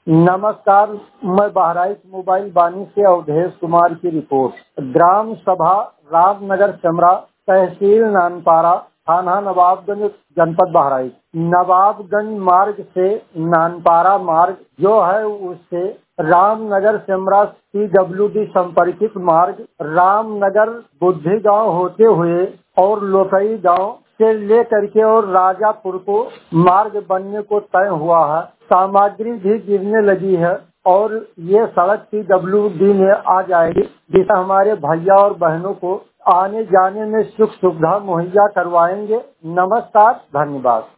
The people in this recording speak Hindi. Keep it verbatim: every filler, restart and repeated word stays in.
नमस्कार, मैं बहराइच मोबाइल बानी से अवधेश कुमार की रिपोर्ट। ग्राम सभा रामनगर चमरा, तहसील नानपारा, थाना नवाबगंज, जनपद बहराइच। नवाबगंज मार्ग से नानपारा मार्ग जो है उससे Ramnagar Chamra C W D संपर्कित मार्ग रामनगर बुद्धि गांव होते हुए और लोकई गांव से लेकर के और राजापुर को मार्ग बनने को तय हुआ है। सामग्री भी गिरने लगी है और ये सड़क सी डब्ल्यू डी में आ जाएगी, जिससे हमारे भैया और बहनों को आने जाने में सुख सुविधा मुहैया करवाएंगे। नमस्कार, धन्यवाद।